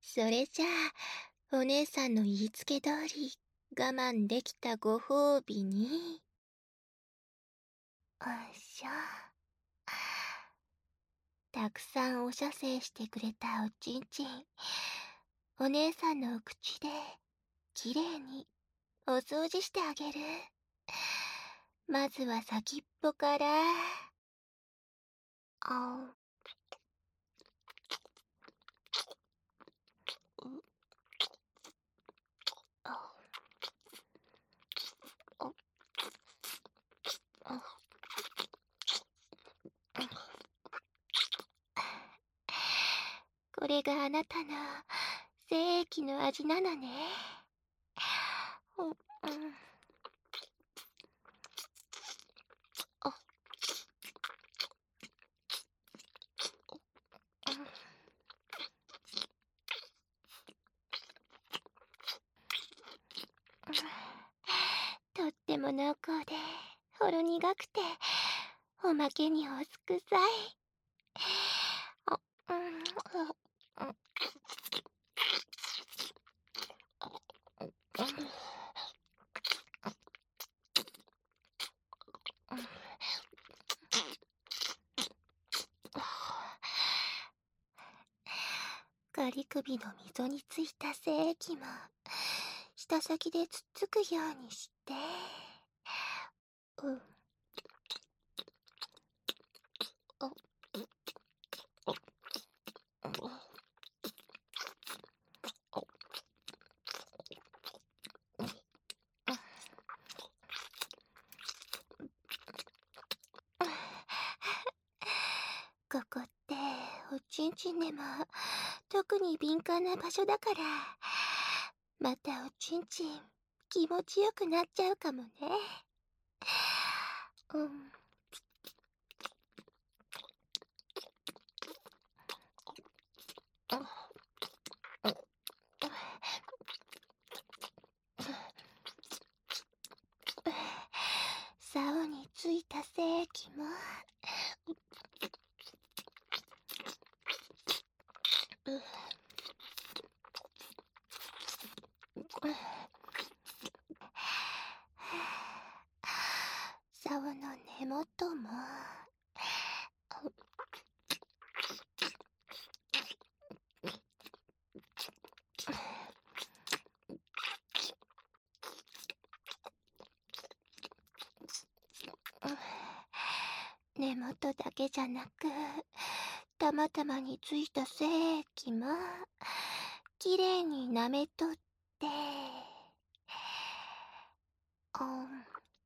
それじゃあ、お姉さんの言いつけ通り、我慢できたご褒美に、おっしょ。たくさんお射精してくれたおちんちん、お姉さんのお口で、きれいにお掃除してあげる。まずは先っぽから、あう、あ、あ、あ、これがあなたの精液の味なのね。うん、あ、とっても濃厚で、ほろ苦くて、おまけにおすくさい。あ、うん、あ、ガリ首の溝についた精液も、舌先でつっつくようにして、うん、あ、ここっておちんちんでも特に敏感な場所だから、またおちんちん気持ちよくなっちゃうかもね。うん、竿についた精液も、竿の根元も、根元だけじゃなく、たまたまについた精液もきれいに舐めとって、うん、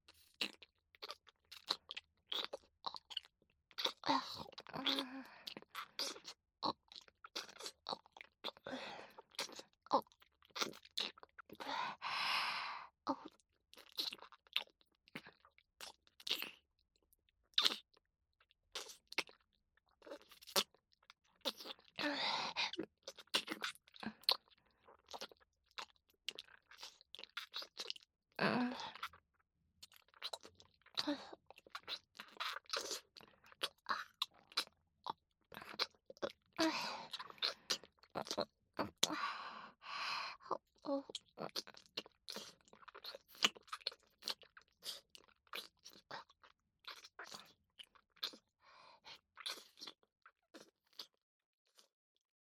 あ、うん、あ、あ、あ、うん、